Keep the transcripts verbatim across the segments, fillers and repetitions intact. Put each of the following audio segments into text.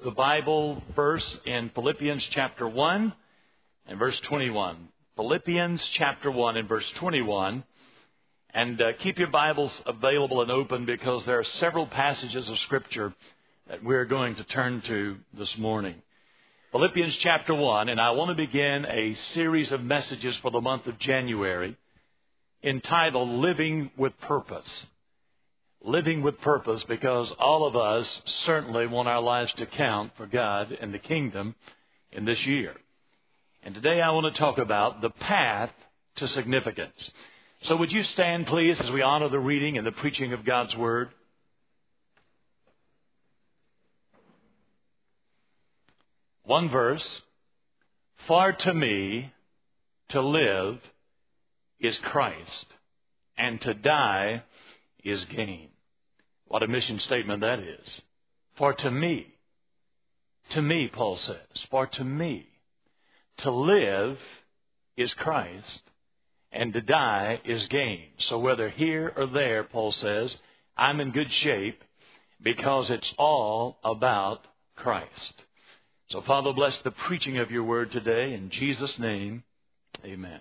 the Bible verse in Philippians chapter one and verse twenty-one. Philippians chapter one and verse twenty-one. And uh, keep your Bibles available and open, because there are several passages of Scripture that we're going to turn to this morning. Philippians chapter one, and I want to begin a series of messages for the month of January entitled Living with Purpose. Living with Purpose, because all of us certainly want our lives to count for God and the kingdom in this year. And today I want to talk about the path to significance. So would you stand, please, as we honor the reading and the preaching of God's Word? One verse, "For to me to live is Christ, and to die is gain." What a mission statement that is. For to me, to me, Paul says, for to me, to live is Christ, and to die is gain. So whether here or there, Paul says, I'm in good shape because it's all about Christ. So Father, bless the preaching of your word today. In Jesus' name, amen.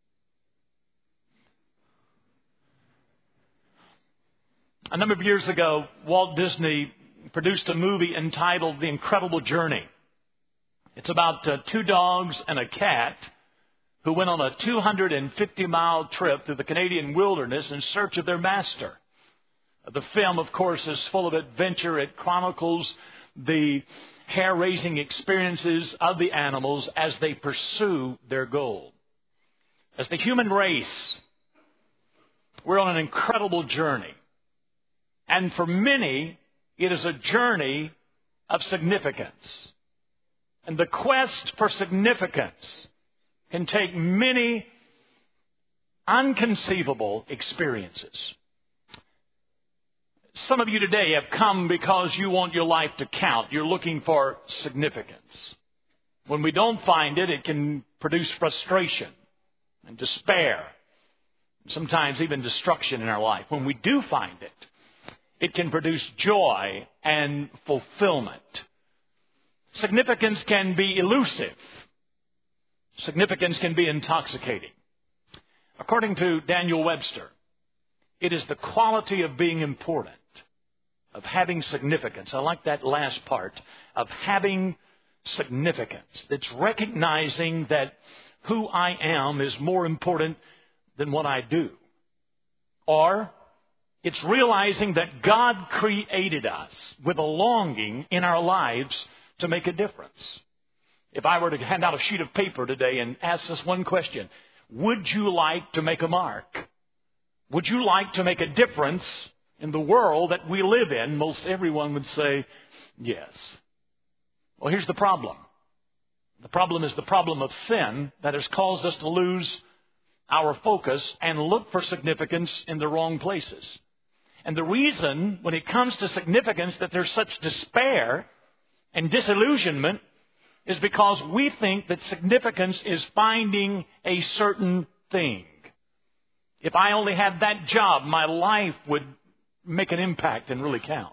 A number of years ago, Walt Disney produced a movie entitled The Incredible Journey. It's about uh, two dogs and a cat who went on a two hundred fifty mile trip through the Canadian wilderness in search of their master. The film, of course, is full of adventure. It chronicles the hair-raising experiences of the animals as they pursue their goal. As the human race, we're on an incredible journey. And for many, it is a journey of significance. And the quest for significance can take many unconceivable experiences. Some of you today have come because you want your life to count. You're looking for significance. When we don't find it, it can produce frustration and despair, sometimes even destruction in our life. When we do find it, it can produce joy and fulfillment. Significance can be elusive. Significance can be intoxicating. According to Daniel Webster, it is the quality of being important, of having significance. I like that last part, of having significance. It's recognizing that who I am is more important than what I do. Or it's realizing that God created us with a longing in our lives to make a difference. If I were to hand out a sheet of paper today and ask us one question, would you like to make a mark? Would you like to make a difference in the world that we live in? Most everyone would say yes. Well, here's the problem. The problem is the problem of sin that has caused us to lose our focus and look for significance in the wrong places. And the reason, when it comes to significance, that there's such despair and disillusionment is because we think that significance is finding a certain thing. If I only had that job, my life would make an impact and really count.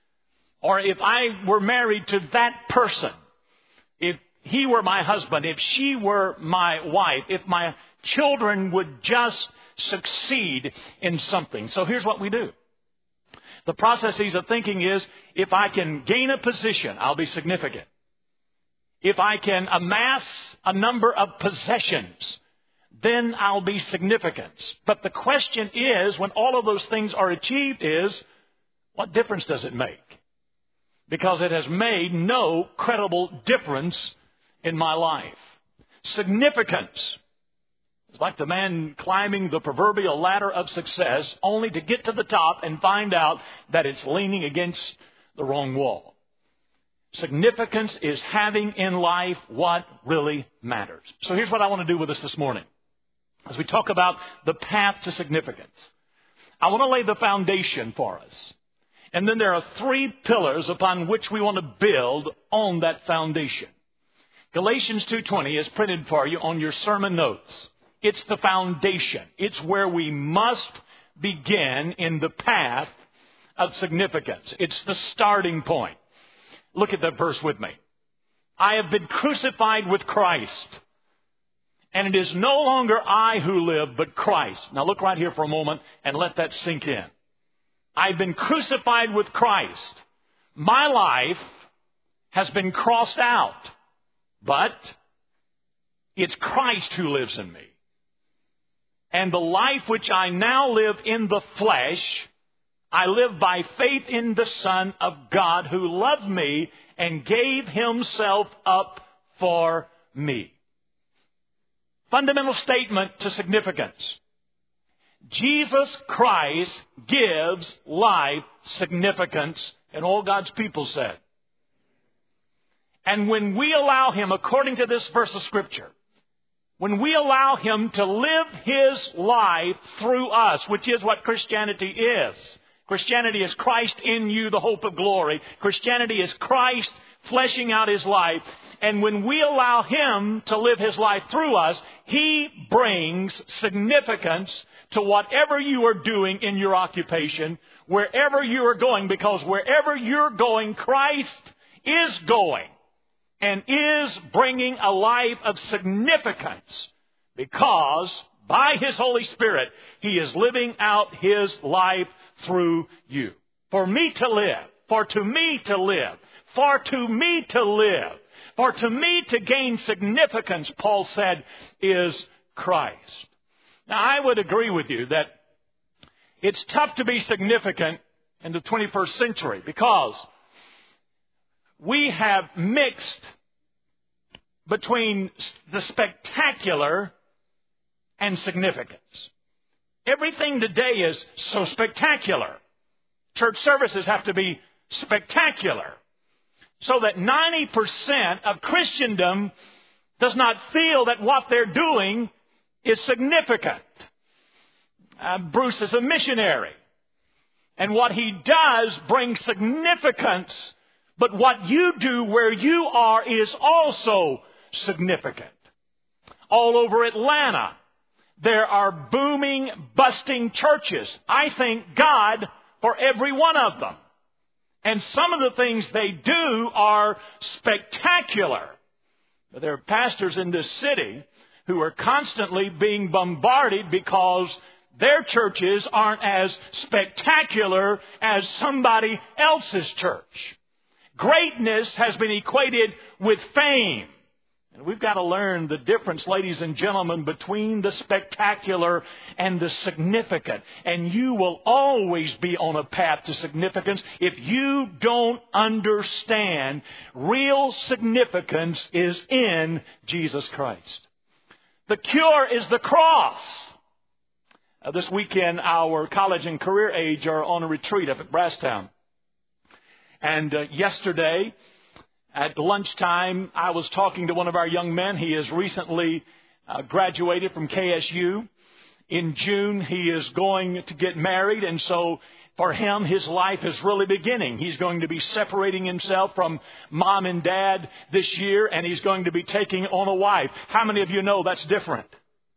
Or if I were married to that person, if he were my husband, if she were my wife, if my children would just succeed in something. So here's what we do. The processes of thinking is, if I can gain a position, I'll be significant. If I can amass a number of possessions, then I'll be significant. But the question is, when all of those things are achieved, is, what difference does it make? Because it has made no credible difference in my life. Significance is like the man climbing the proverbial ladder of success, only to get to the top and find out that it's leaning against the wrong wall. Significance is having in life what really matters. So here's what I want to do with us this morning. As we talk about the path to significance, I want to lay the foundation for us. And then there are three pillars upon which we want to build on that foundation. Galatians two twenty is printed for you on your sermon notes. It's the foundation. It's where we must begin in the path of significance. It's the starting point. Look at that verse with me. I have been crucified with Christ, and it is no longer I who live, but Christ. Now look right here for a moment and let that sink in. I've been crucified with Christ. My life has been crossed out, but it's Christ who lives in me. And the life which I now live in the flesh, I live by faith in the Son of God who loved me and gave himself up for me. Fundamental statement to significance. Jesus Christ gives life significance, and all God's people said. And when we allow him, according to this verse of Scripture, when we allow him to live his life through us, which is what Christianity is. Christianity is Christ in you, the hope of glory. Christianity is Christ fleshing out his life. And when we allow him to live his life through us, he brings significance to whatever you are doing in your occupation, wherever you are going, because wherever you're going, Christ is going and is bringing a life of significance, because by his Holy Spirit, he is living out his life through you. For me to live, for to me to live, for to me to live, for to me to gain significance, Paul said, is Christ. Now, I would agree with you that it's tough to be significant in the twenty-first century because we have mixed between the spectacular and significance. Everything today is so spectacular. Church services have to be spectacular, so that ninety percent of Christendom does not feel that what they're doing is significant. Uh, Bruce is a missionary, and what he does brings significance, but what you do where you are is also significant. All over Atlanta, there are booming, busting churches. I thank God for every one of them. And some of the things they do are spectacular. But there are pastors in this city who are constantly being bombarded because their churches aren't as spectacular as somebody else's church. Greatness has been equated with fame. And we've got to learn the difference, ladies and gentlemen, between the spectacular and the significant. And you will always be on a path to significance if you don't understand real significance is in Jesus Christ. The cure is the cross. Uh, this weekend, our college and career age are on a retreat up at Brasstown. And uh, yesterday, at lunchtime, I was talking to one of our young men. He has recently uh, graduated from K S U. In June, he is going to get married. And so for him, his life is really beginning. He's going to be separating himself from mom and dad this year, and he's going to be taking on a wife. How many of you know that's different?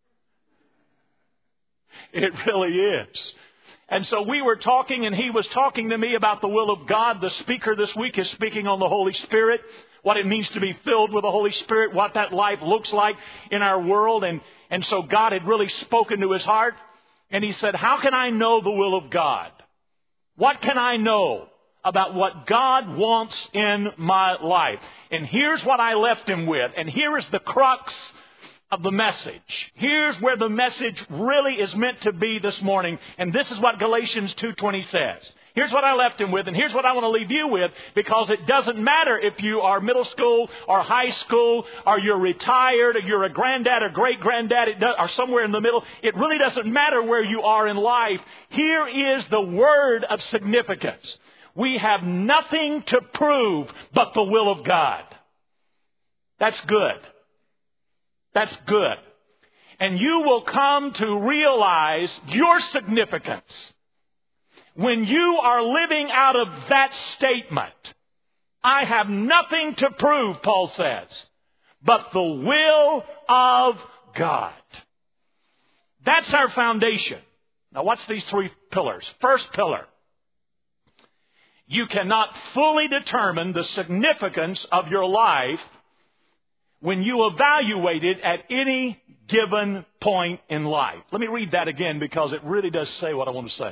It really is. And so we were talking, and he was talking to me about the will of God. The speaker this week is speaking on the Holy Spirit, what it means to be filled with the Holy Spirit, what that life looks like in our world. And, and so God had really spoken to his heart. And he said, how can I know the will of God? What can I know about what God wants in my life? And here's what I left him with. And here is the crux of the message. Here's where the message really is meant to be this morning. And this is what Galatians two twenty says. Here's what I left him with, and here's what I want to leave you with, because it doesn't matter if you are middle school or high school or you're retired or you're a granddad or great-granddad or somewhere in the middle. It really doesn't matter where you are in life. Here is the word of significance. We have nothing to prove but the will of God. That's good. That's good. And you will come to realize your significance when you are living out of that statement. I have nothing to prove, Paul says, but the will of God. That's our foundation. Now, what's these three pillars? First pillar. You cannot fully determine the significance of your life when you evaluate it at any given point in life. Let me read that again because it really does say what I want to say.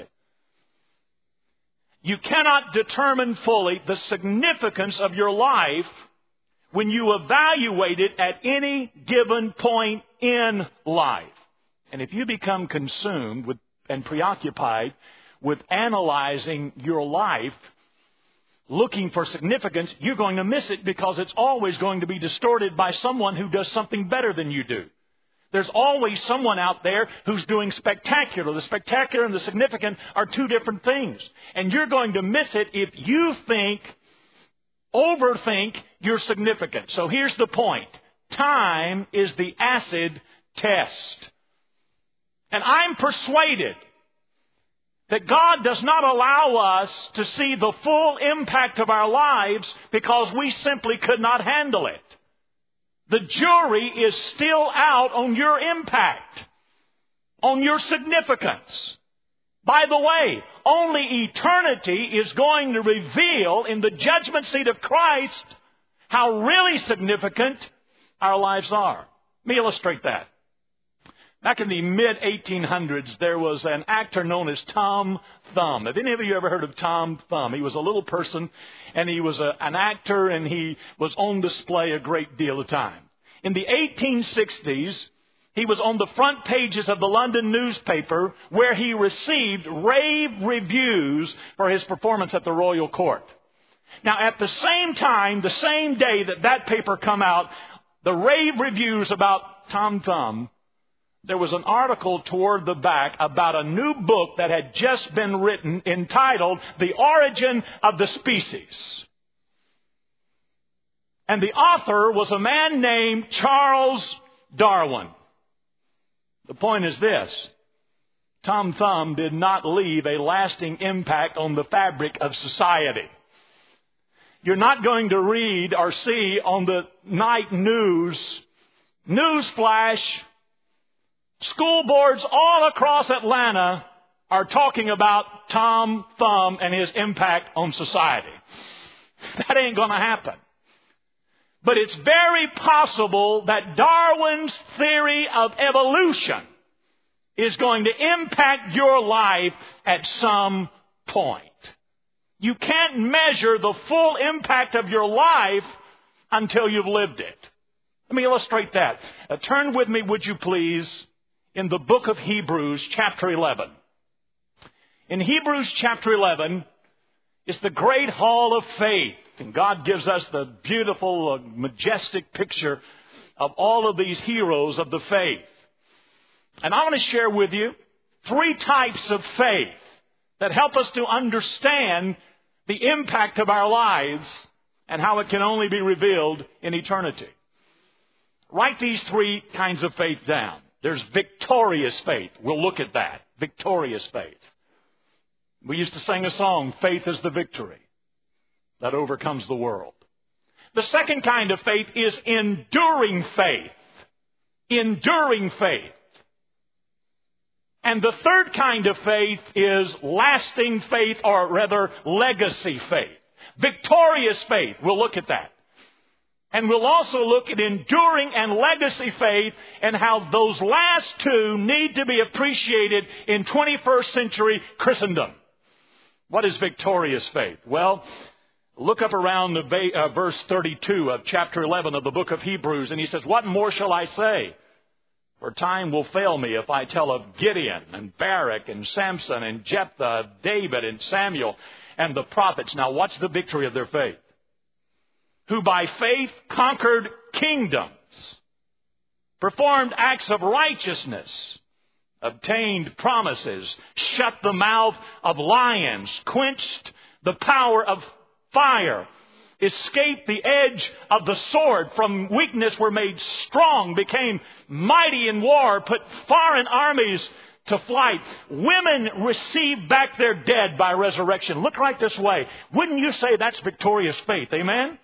You cannot determine fully the significance of your life when you evaluate it at any given point in life. And if you become consumed with and preoccupied with analyzing your life, looking for significance, you're going to miss it because it's always going to be distorted by someone who does something better than you do. There's always someone out there who's doing spectacular. The spectacular and the significant are two different things. And you're going to miss it if you think, overthink your significance. So here's the point. Time is the acid test. And I'm persuaded that God does not allow us to see the full impact of our lives because we simply could not handle it. The jury is still out on your impact, on your significance. By the way, only eternity is going to reveal in the judgment seat of Christ how really significant our lives are. Let me illustrate that. Back in the mid eighteen hundreds, there was an actor known as Tom Thumb. Have any of you ever heard of Tom Thumb? He was a little person, and he was a, an actor, and he was on display a great deal of time. In the eighteen sixties, he was on the front pages of the London newspaper, where he received rave reviews for his performance at the Royal Court. Now, at the same time, the same day that that paper come out, the rave reviews about Tom Thumb, there was an article toward the back about a new book that had just been written entitled The Origin of the Species. And the author was a man named Charles Darwin. The point is this. Tom Thumb did not leave a lasting impact on the fabric of society. You're not going to read or see on the night news, newsflash, school boards all across Atlanta are talking about Tom Thumb and his impact on society. That ain't going to happen. But it's very possible that Darwin's theory of evolution is going to impact your life at some point. You can't measure the full impact of your life until you've lived it. Let me illustrate that. Uh, turn with me, would you please, in the book of Hebrews, chapter eleven. In Hebrews chapter eleven is the great hall of faith. And God gives us the beautiful, uh, majestic picture of all of these heroes of the faith. And I want to share with you three types of faith that help us to understand the impact of our lives and how it can only be revealed in eternity. Write these three kinds of faith down. There's victorious faith. We'll look at that. Victorious faith. We used to sing a song, Faith is the Victory that overcomes the world. The second kind of faith is enduring faith. Enduring faith. And the third kind of faith is lasting faith, or rather legacy faith. Victorious faith. We'll look at that. And we'll also look at enduring and legacy faith and how those last two need to be appreciated in twenty-first century Christendom. What is victorious faith? Well, look up around the uh, verse thirty-two of chapter eleven of the book of Hebrews, and he says, "What more shall I say? For time will fail me if I tell of Gideon and Barak and Samson and Jephthah, David and Samuel and the prophets." Now, what's the victory of their faith? Who by faith conquered kingdoms, performed acts of righteousness, obtained promises, shut the mouth of lions, quenched the power of fire, escaped the edge of the sword, from weakness were made strong, became mighty in war, put foreign armies to flight. Women received back their dead by resurrection. Look right this way. Wouldn't you say that's victorious faith? Amen?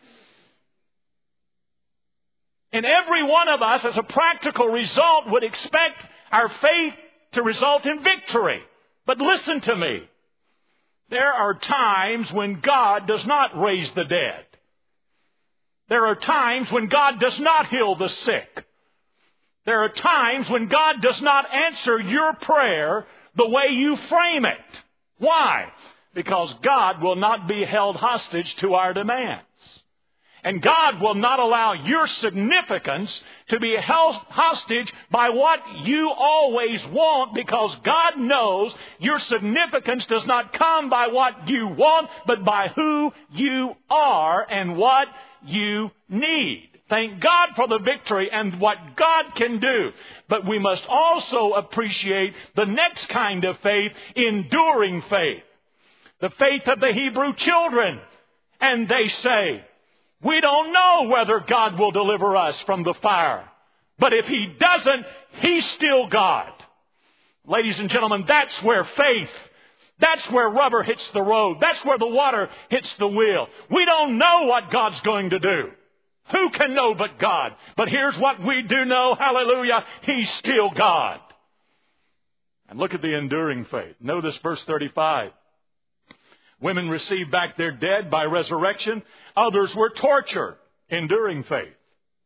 And every one of us, as a practical result, would expect our faith to result in victory. But listen to me. There are times when God does not raise the dead. There are times when God does not heal the sick. There are times when God does not answer your prayer the way you frame it. Why? Because God will not be held hostage to our demands. And God will not allow your significance to be held hostage by what you always want, because God knows your significance does not come by what you want, but by who you are and what you need. Thank God for the victory and what God can do. But we must also appreciate the next kind of faith, enduring faith. The faith of the Hebrew children. And they say, we don't know whether God will deliver us from the fire. But if He doesn't, He's still God. Ladies and gentlemen, that's where faith, that's where rubber hits the road. That's where the water hits the wheel. We don't know what God's going to do. Who can know but God? But here's what we do know. Hallelujah. He's still God. And look at the enduring faith. Notice verse thirty-five. Women received back their dead by resurrection. Others were tortured. Enduring faith.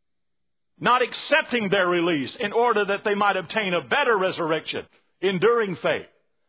Not accepting their release in order that they might obtain a better resurrection. Enduring faith.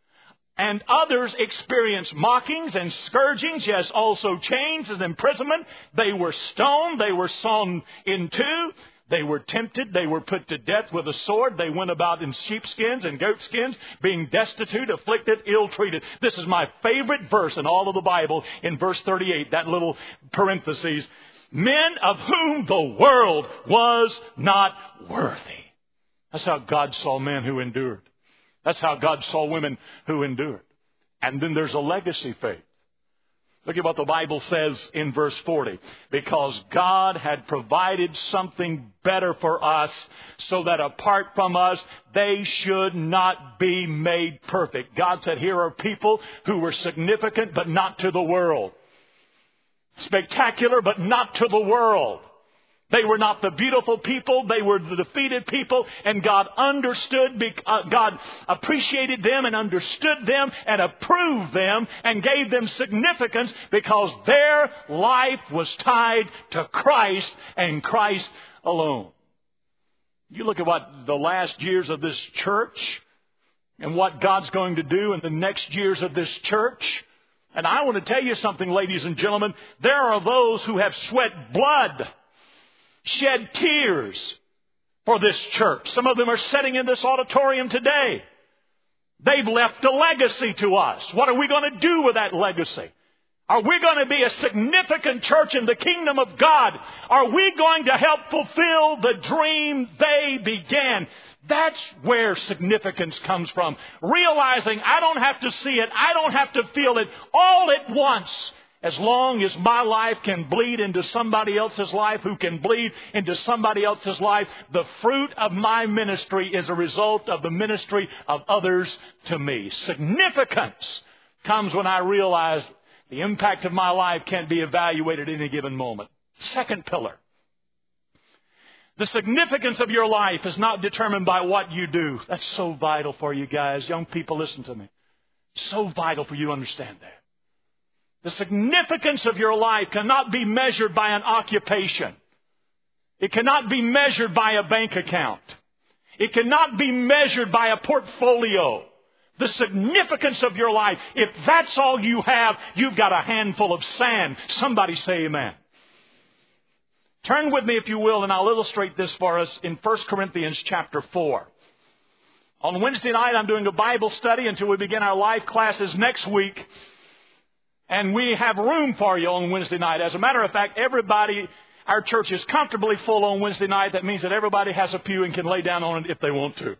And others experienced mockings and scourgings, yes, also chains and imprisonment. They were stoned. They were sawn in two. They were tempted. They were put to death with a sword. They went about in sheepskins and goatskins, being destitute, afflicted, ill-treated. This is my favorite verse in all of the Bible, in verse thirty-eight, that little parenthesis. Men of whom the world was not worthy. That's how God saw men who endured. That's how God saw women who endured. And then there's a legacy faith. Look at what the Bible says in verse forty. Because God had provided something better for us, so that apart from us, they should not be made perfect. God said, here are people who were significant, but not to the world. Spectacular, but not to the world. They were not the beautiful people. They were the defeated people. And God understood, God appreciated them and understood them and approved them and gave them significance, because their life was tied to Christ and Christ alone. You look at what the last years of this church and what God's going to do in the next years of this church. And I want to tell you something, ladies and gentlemen. There are those who have sweat blood, shed tears for this church. Some of them are sitting in this auditorium today. They've left a legacy to us. What are we going to do with that legacy? Are we going to be a significant church in the kingdom of God? Are we going to help fulfill the dream they began? That's where significance comes from. Realizing I don't have to see it, I don't have to feel it all at once. As long as my life can bleed into somebody else's life who can bleed into somebody else's life, the fruit of my ministry is a result of the ministry of others to me. Significance comes when I realize the impact of my life can't be evaluated at any given moment. Second pillar. The significance of your life is not determined by what you do. That's so vital for you guys. Young people, listen to me. So vital for you to understand that. The significance of your life cannot be measured by an occupation. It cannot be measured by a bank account. It cannot be measured by a portfolio. The significance of your life, if that's all you have, you've got a handful of sand. Somebody say amen. Turn with me, if you will, and I'll illustrate this for us in First Corinthians chapter four. On Wednesday night, I'm doing a Bible study until we begin our live classes next week. And we have room for you on Wednesday night. As a matter of fact, everybody, our church is comfortably full on Wednesday night. That means that everybody has a pew and can lay down on it if they want to.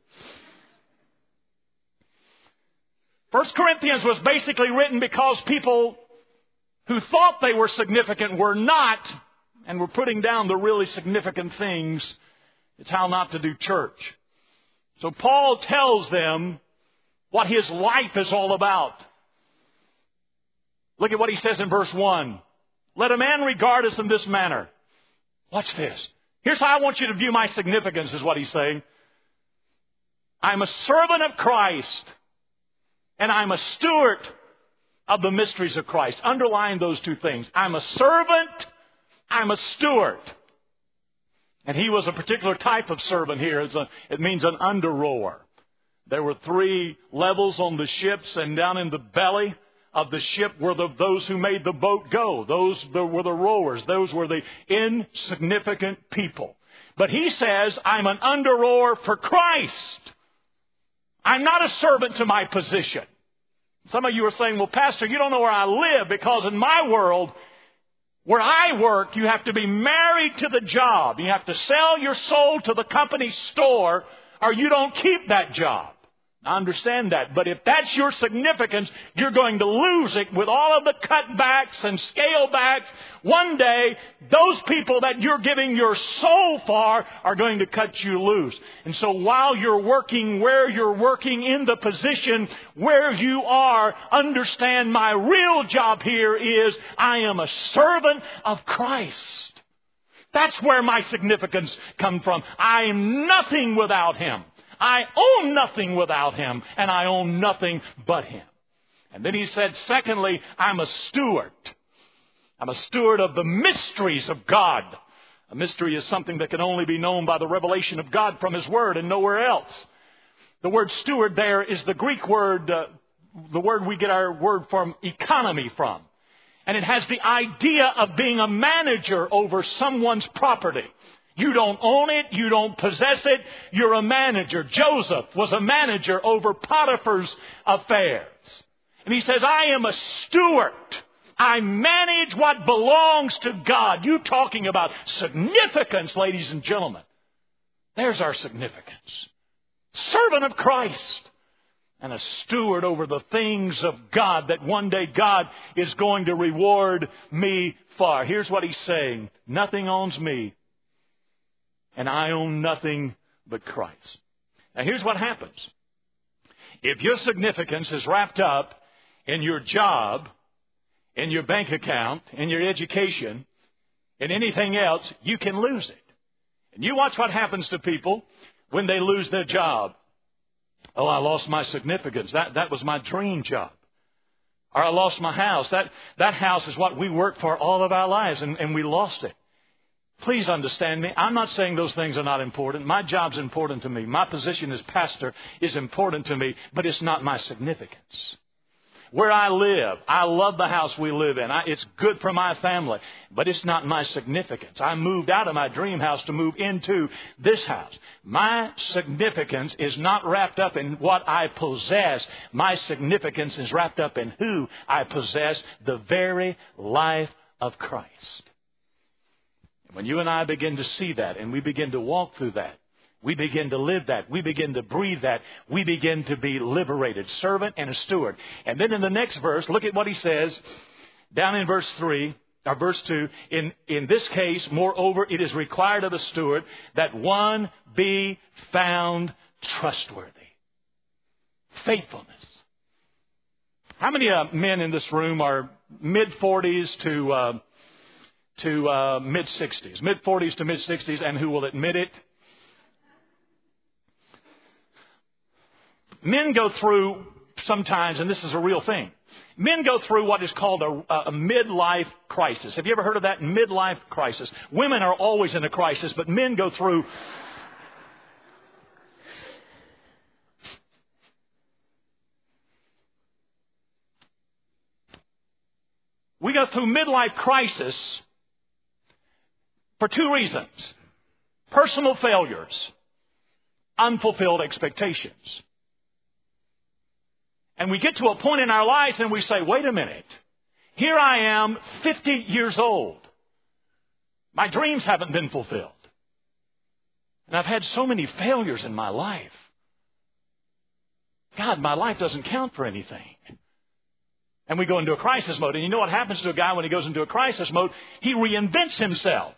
First Corinthians was basically written because people who thought they were significant were not, and were putting down the really significant things. It's how not to do church. So Paul tells them what his life is all about. Look at what he says in verse one. Let a man regard us in this manner. Watch this. Here's how I want you to view my significance, is what he's saying. I'm a servant of Christ, and I'm a steward of the mysteries of Christ. Underline those two things. I'm a servant. I'm a steward. And he was a particular type of servant here. It's a, it means an under-rower. There were three levels on the ships, and down in the belly of the ship were the, those who made the boat go. Those the, were the rowers. Those were the insignificant people. But he says, I'm an under-rower for Christ. I'm not a servant to my position. Some of you are saying, well, Pastor, you don't know where I live, because in my world, where I work, you have to be married to the job. You have to sell your soul to the company store, or you don't keep that job. I understand that. But if that's your significance, you're going to lose it with all of the cutbacks and scalebacks. One day, those people that you're giving your soul for are going to cut you loose. And so while you're working where you're working, in the position where you are, understand my real job here is I am a servant of Christ. That's where my significance comes from. I am nothing without Him. I own nothing without Him, and I own nothing but Him. And then he said, secondly, I'm a steward. I'm a steward of the mysteries of God. A mystery is something that can only be known by the revelation of God from His Word and nowhere else. The word steward there is the Greek word, uh, the word we get our word from economy from. And it has the idea of being a manager over someone's property. You don't own it. You don't possess it. You're a manager. Joseph was a manager over Potiphar's affairs. And he says, I am a steward. I manage what belongs to God. You talking about significance, ladies and gentlemen. There's our significance. Servant of Christ. And a steward over the things of God that one day God is going to reward me for. Here's what he's saying. Nothing owns me. And I own nothing but Christ. Now here's what happens. If your significance is wrapped up in your job, in your bank account, in your education, in anything else, you can lose it. And you watch what happens to people when they lose their job. Oh, I lost my significance. That, that was my dream job. Or I lost my house. That, that house is what we worked for all of our lives, and, and we lost it. Please understand me. I'm not saying those things are not important. My job's important to me. My position as pastor is important to me, but it's not my significance. Where I live, I love the house we live in. I, it's good for my family, but it's not my significance. I moved out of my dream house to move into this house. My significance is not wrapped up in what I possess. My significance is wrapped up in who I possess, the very life of Christ. When you and I begin to see that and we begin to walk through that, we begin to live that, we begin to breathe that, we begin to be liberated, servant and a steward. And then in the next verse, look at what he says down in verse three, or verse two. In, in this case, moreover, it is required of a steward that one be found trustworthy. Faithfulness. How many uh, men in this room are mid-forties to... Uh, to uh, mid-sixties, mid-forties to mid-sixties, and who will admit it? Men go through sometimes, and this is a real thing, men go through what is called a, a midlife crisis. Have you ever heard of that? Midlife crisis. Women are always in a crisis, but men go through... We go through midlife crisis for two reasons. Personal failures, unfulfilled expectations. And we get to a point in our lives and we say, wait a minute. Here I am, fifty years old. My dreams haven't been fulfilled. And I've had so many failures in my life. God, my life doesn't count for anything. And we go into a crisis mode. And you know what happens to a guy when he goes into a crisis mode? He reinvents himself.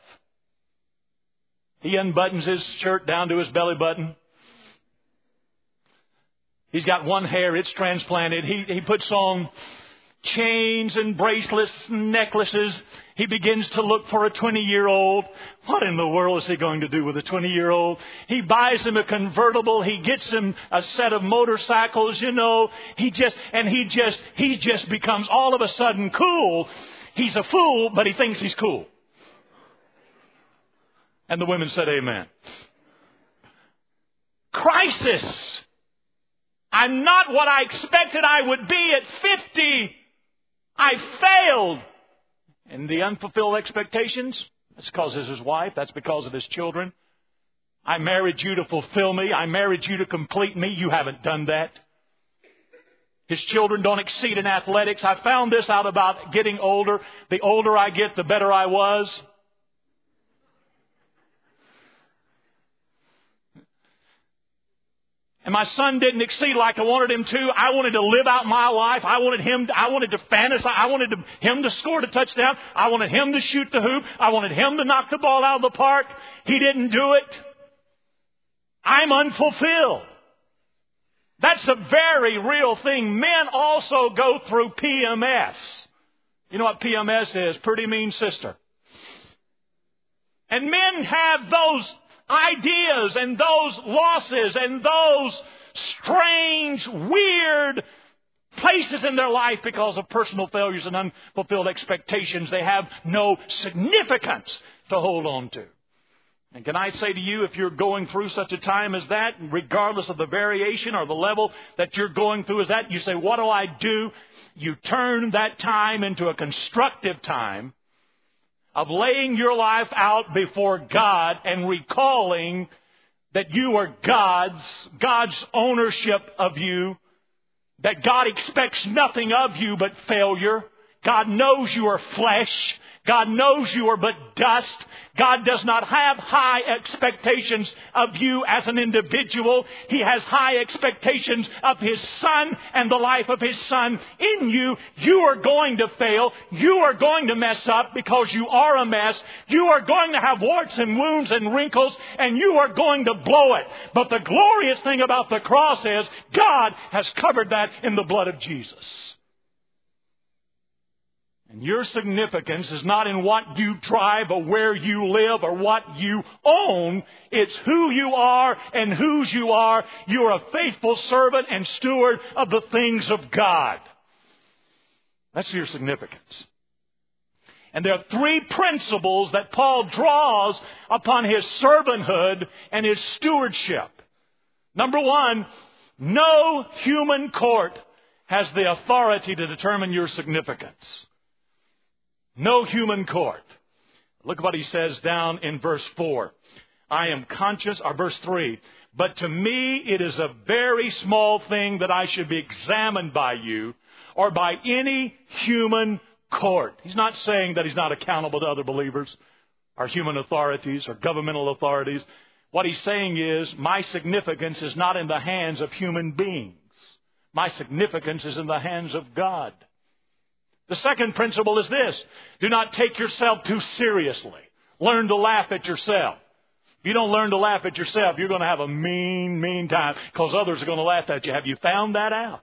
He unbuttons his shirt down to his belly button. He's got one hair, it's transplanted. He, he puts on, chains and bracelets and necklaces. He begins to look for a twenty-year-old. What in the world is he going to do with a twenty-year-old? He buys him a convertible. He gets him a set of motorcycles, you know. He just, and he just, he just becomes all of a sudden cool. He's a fool, but he thinks he's cool. And the women said amen. Crisis. I'm not what I expected I would be at fifty. I failed. And the unfulfilled expectations, that's because of his wife. That's because of his children. I married you to fulfill me. I married you to complete me. You haven't done that. His children don't exceed in athletics. I found this out about getting older. The older I get, the better I was. And my son didn't exceed like I wanted him to. I wanted to live out my life. I wanted him. To, I wanted to fantasize. I wanted to, him to score the touchdown. I wanted him to shoot the hoop. I wanted him to knock the ball out of the park. He didn't do it. I'm unfulfilled. That's a very real thing. Men also go through P M S. You know what P M S is? Pretty mean sister. And men have those ideas and those losses and those strange, weird places in their life because of personal failures and unfulfilled expectations. They have no significance to hold on to. And can I say to you, if you're going through such a time as that, regardless of the variation or the level that you're going through as that, you say, what do I do? You turn that time into a constructive time of laying your life out before God and recalling that you are God's, God's ownership of you, that God expects nothing of you but failure. God knows you are flesh. God knows you are but dust. God does not have high expectations of you as an individual. He has high expectations of His Son and the life of His Son in you. You are going to fail. You are going to mess up because you are a mess. You are going to have warts and wounds and wrinkles, and you are going to blow it. But the glorious thing about the cross is God has covered that in the blood of Jesus. And your significance is not in what you drive or where you live or what you own. It's who you are and whose you are. You're a faithful servant and steward of the things of God. That's your significance. And there are three principles that Paul draws upon his servanthood and his stewardship. Number one, no human court has the authority to determine your significance. No human court. Look at what he says down in verse four. I am conscious, or verse three, but to me it is a very small thing that I should be examined by you or by any human court. He's not saying that he's not accountable to other believers or human authorities or governmental authorities. What he's saying is my significance is not in the hands of human beings. My significance is in the hands of God. The second principle is this. Do not take yourself too seriously. Learn to laugh at yourself. If you don't learn to laugh at yourself, you're going to have a mean, mean time because others are going to laugh at you. Have you found that out?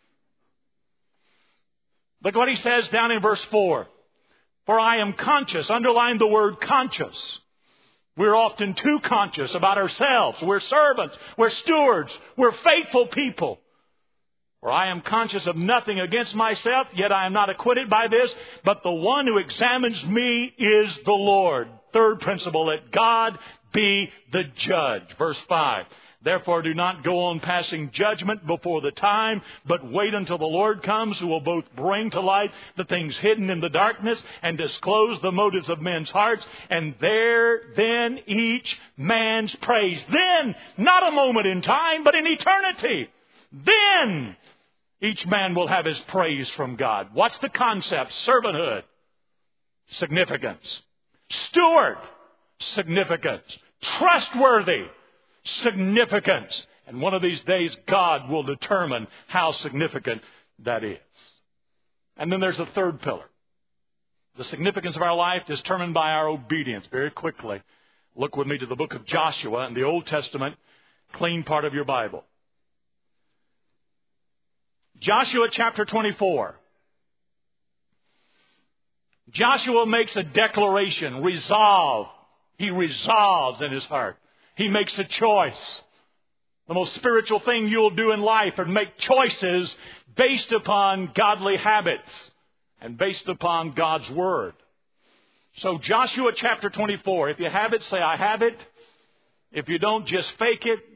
Look what he says down in verse four. For I am conscious. Underline the word conscious. We're often too conscious about ourselves. We're servants. We're stewards. We're faithful people. For I am conscious of nothing against myself, yet I am not acquitted by this, but the one who examines me is the Lord. Third principle, let God be the judge. Verse five. Therefore do not go on passing judgment before the time, but wait until the Lord comes, who will both bring to light the things hidden in the darkness and disclose the motives of men's hearts, and there then each man's praise. Then, not a moment in time, but in eternity. Then each man will have his praise from God. What's the concept? Servanthood. Significance. Steward. Significance. Trustworthy. Significance. And one of these days, God will determine how significant that is. And then there's a third pillar. The significance of our life is determined by our obedience. Very quickly, look with me to the book of Joshua in the Old Testament, clean part of your Bible. Joshua chapter twenty-four. Joshua makes a declaration, resolve. He resolves in his heart. He makes a choice. The most spiritual thing you'll do in life is make choices based upon godly habits and based upon God's Word. So Joshua chapter twenty-four, if you have it, say, I have it. If you don't, just fake it.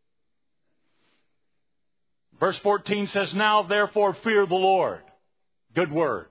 Verse fourteen says, now therefore fear the Lord. Good word.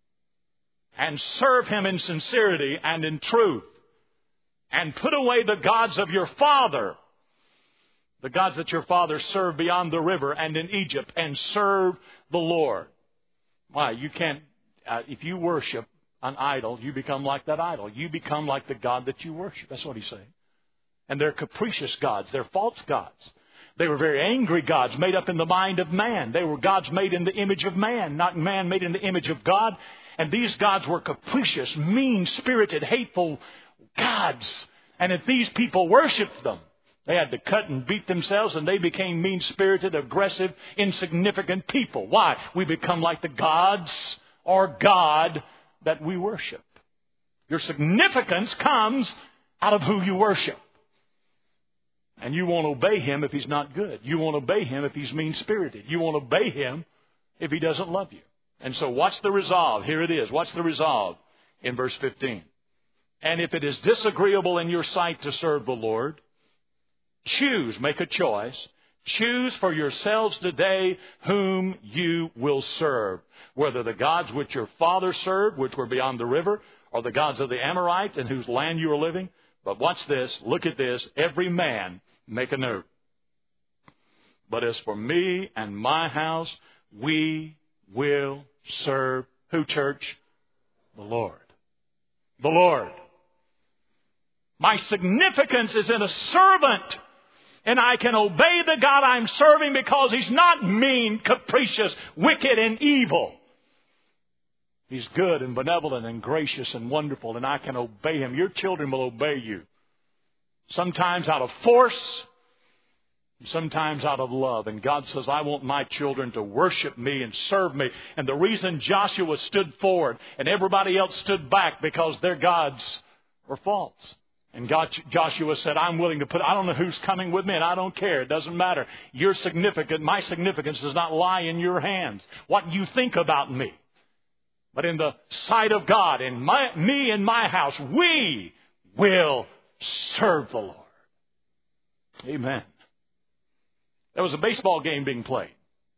And serve Him in sincerity and in truth. And put away the gods of your father, the gods that your father served beyond the river and in Egypt, and serve the Lord. Why? You can't, uh, if you worship an idol, you become like that idol. You become like the God that you worship. That's what he's saying. And they're capricious gods. They're false gods. They were very angry gods made up in the mind of man. They were gods made in the image of man, not man made in the image of God. And these gods were capricious, mean-spirited, hateful gods. And if these people worshipped them, they had to cut and beat themselves, and they became mean-spirited, aggressive, insignificant people. Why? We become like the gods or God that we worship. Your significance comes out of who you worship. And you won't obey Him if He's not good. You won't obey Him if He's mean-spirited. You won't obey Him if He doesn't love you. And so what's the resolve? Here it is. What's the resolve in verse fifteen? And if it is disagreeable in your sight to serve the Lord, choose, make a choice. Choose for yourselves today whom you will serve, whether the gods which your father served, which were beyond the river, or the gods of the Amorites in whose land you are living. But watch this, look at this, every man make a note. But as for me and my house, we will serve, who, church? The Lord. The Lord. My significance is in a servant. And I can obey the God I'm serving because He's not mean, capricious, wicked, and evil. He's good and benevolent and gracious and wonderful, and I can obey Him. Your children will obey you. Sometimes out of force, sometimes out of love. And God says, I want my children to worship me and serve me. And the reason Joshua stood forward and everybody else stood back because their gods were false. And God, Joshua said, I'm willing to put, I don't know who's coming with me, and I don't care. It doesn't matter. You're significant. My significance does not lie in your hands. What you think about me. But in the sight of God, in my, me and my house, we will serve the Lord. Amen. There was a baseball game being played.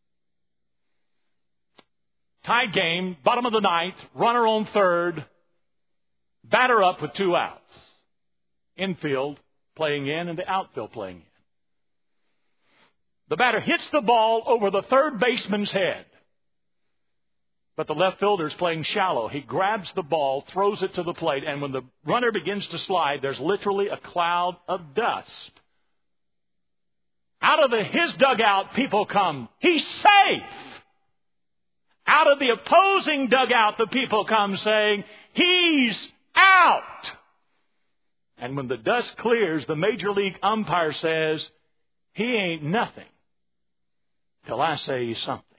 Tied game, bottom of the ninth, runner on third, batter up with two outs. Infield playing in and the outfield playing in. The batter hits the ball over the third baseman's head. But the left fielder's playing shallow. He grabs the ball, throws it to the plate, and when the runner begins to slide, there's literally a cloud of dust. Out of the, his dugout, people come. He's safe. Out of the opposing dugout, the people come saying, he's out. And when the dust clears, the major league umpire says, he ain't nothing till I say he's something.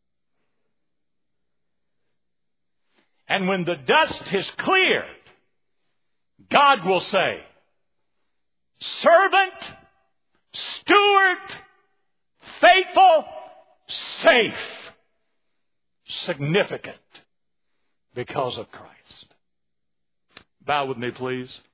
And when the dust has cleared, God will say, servant, steward, faithful, safe, significant because of Christ. Bow with me, please.